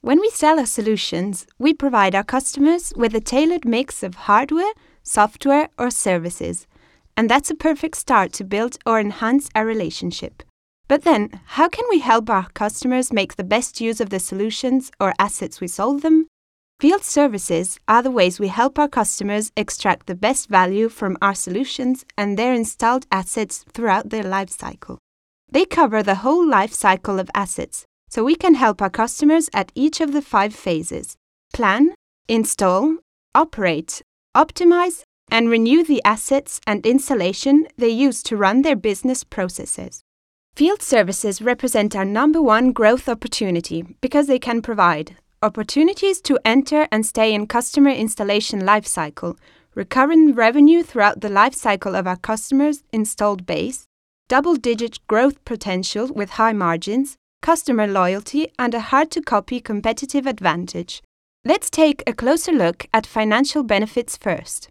When we sell our solutions, we provide our customers with a tailored mix of hardware, software, or services, and that's a perfect start to build or enhance our relationship. But then, how can we help our customers make the best use of the solutions or assets we sold them? Field services are the ways we help our customers extract the best value from our solutions and their installed assets throughout their life cycle. They cover the whole life cycle of assets, so we can help our customers at each of the 5 phases: plan, install, operate, optimize, and renew the assets and installation they use to run their business processes. Field services represent our number 1 growth opportunity because they can provide opportunities to enter and stay in customer installation lifecycle, recurring revenue throughout the lifecycle of our customers' installed base, double-digit growth potential with high margins, customer loyalty, and a hard-to-copy competitive advantage. Let's take a closer look at financial benefits first.